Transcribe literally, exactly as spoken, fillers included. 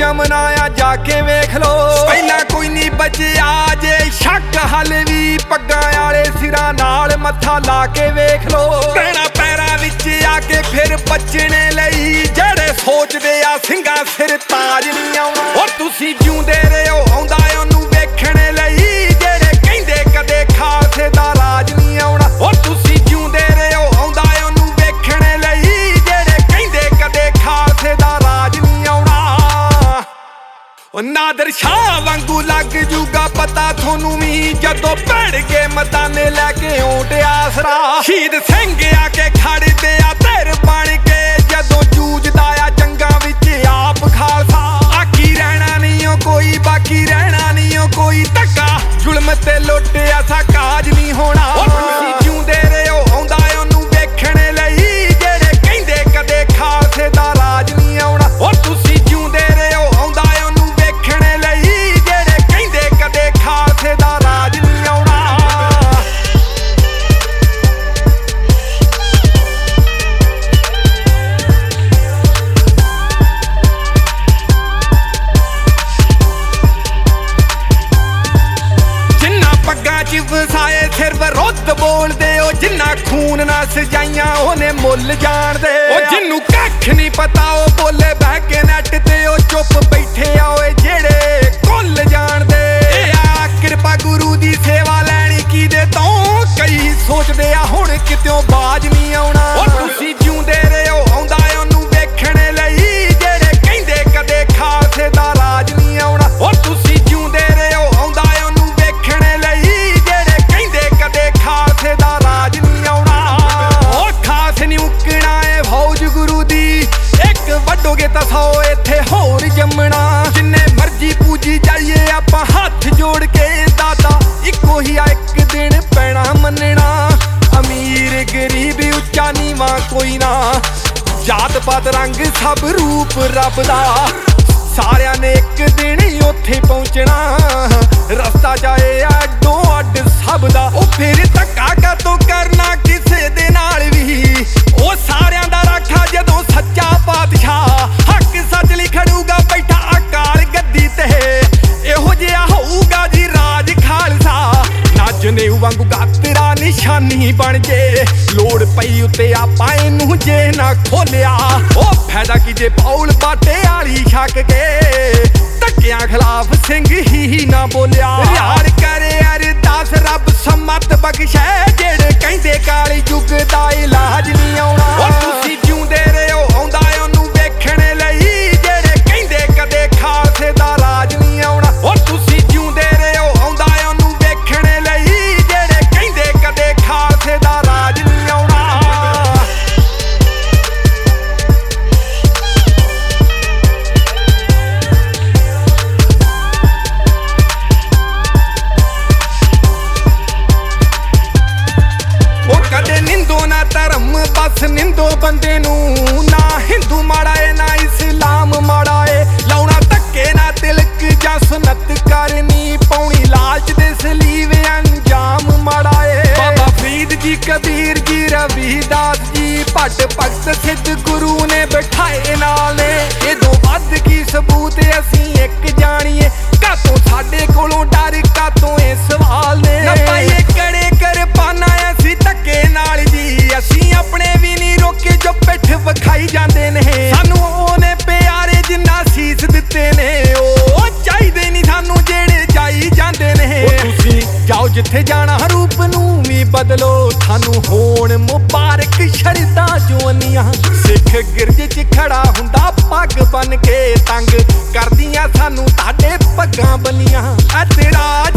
जमना आ जाके वेख लो। पहला कोई नहीं बचिया जे शक हल भी पग्गां वाले सिरां नाल मत्था ला के वेख लो। पैना पैरां विच आके फिर बचने लई जेड़े सोचदे आ ਸਿੰਘਾਂ सिर ताज नहीं आउणा। ओ तुसीं जिउंदे रहो आउंदा ओनू वेखणे लई जेड़े कहंदे कदे खालसे दा राज नहीं आउणा। ओ तुसीं जिउंदे रहो आउंदा ओनू वेखणे लई जेड़े कहंदे कदे खालसे दा राज नहीं आउणा। ओ नादर शाह वांगू लग जूगा पता थोनू भी जदों भड़ के मताने लैके ओट आसरा। शहीद सिंह आके खड़दे आ धैर बन के जदों जूझदा आ जंगां विच आप खालसा। आकी रहना नहीं ओ कोई बाकी रहना नहीं ओ कोई धक्का जुल्म ते लुट ऐसा काज नहीं होना। तुसीं जिउंदे रहो आउंदा ओनू वेखणे लई जेड़े कहंदे कदे खालसे दा राज नहीं आउणा। ओ तुसीं जिउंदे रहो आउंदा ओनू वेखणे लई जेड़े कहंदे कदे खालसे दा राज नहीं आउणा। वसाए सिर विरुद्ध बोलदे ओ जिन्ना खून ना सजाइयां ओने मुल जान दे। ओ जिन्नू कख नहीं पता ओ बोले बह के नैट ते ओ चुप बैठे आओ जेड़े कुल जान दे। आ कृपा गुरु दी सेवा लैनी की दे तो कई सोचदे आ हुण कितों बाज नहीं आउणा। ओ तुसीं जिउंदे रहो आउंदा ओनू वेखणे लई जेड़े कहंदे कदे खालसे दा राज नहीं आउणा। ओ तुसीं जिउंदे रहो आउंदा ओनू वेखणे लई कदे खालसे दा राज नहीं आउणा। ओ खास नहीं मुकना ए फौज गुरु दी एक वड्डोगे तां सौ इत्थे होर जमना। जिन्ने मर्जी पूजी जाइए आपां हत्थ जोड़ के दादा इक्को ही आ एक दिन पैना मनना। अमीर गरीब उच्चा नीवा कोई ना जात पात रंग सब रूप रब दा। सारियां ने एक दिन उत्थे पहुंचना रस्ता जाए अड्डो अड्ड सब दा। ओ फिर धक्का कातों करना किसे दे नाल भी ओ सारियां दा राखा जदों सच्चा पातशाह हक सच लई खड़ूगा बैठा अकाल गद्दी ते। इहो जिहा होऊगा जी राज खालसा नजने वांगू गातरा निशानी बन जे। लोड़ पई उत्ते आपां इनू जे ना खोलिया ओ फायदा की जे पौल बाटे आली छक के धक्कियां खिलाफ सिंह ही ना बोलिया। यार करे अरदास रब सम्मत बख्शे जेड़े कहंदे काली जुग दा इलाज नहीं आउणा। ओ तुसीं जिउंदे रहो आउंदा ओनू वेखणे लई जेड़े कहंदे कदे खालसे दा राज नहीं आउणा। ओ तुसीं जिउंदे रहो आउंदा ओनू वेखणे लई जेड़े कहंदे कदे खालसे दा राज नहीं आउणा। धर्म बस निंदो बंदे नू ना हिंदू माड़ा है ना इस्लाम माड़ा है। लाउना धक्के ना तिलक जा सुन्नत करनी पौनी लालच दे सलीवे अंजाम माड़ा है। बाबा फरीद जी कबीर जी रविदास जी भट्ट भगत सिद्ध गुरु ने बैठाए नाल। ए दो वध की सबूत असीं एक जाणीए कातों साडे कोलों डर कातों ए सवाल ने। ना पाइए कड़े कर पाना असीं धक्के नाल जी असीं अपने भी नहीं रोके जो पिठ विखाई जांदे ने। सानू ओने प्यारे जिन्ना सीस दित्ते ने ओ चाहीदे नहीं सानू जेड़े जाई जांदे ने। तुसीं जाओ जिथे जाना रूप नू भी बदलो थानू होण मुबारक शरदा जोनियां। सिख गिरज च खड़ा हुंदा पग बन के तंग करदियां सानू ताडे पग्गां बनियां। ए तेरा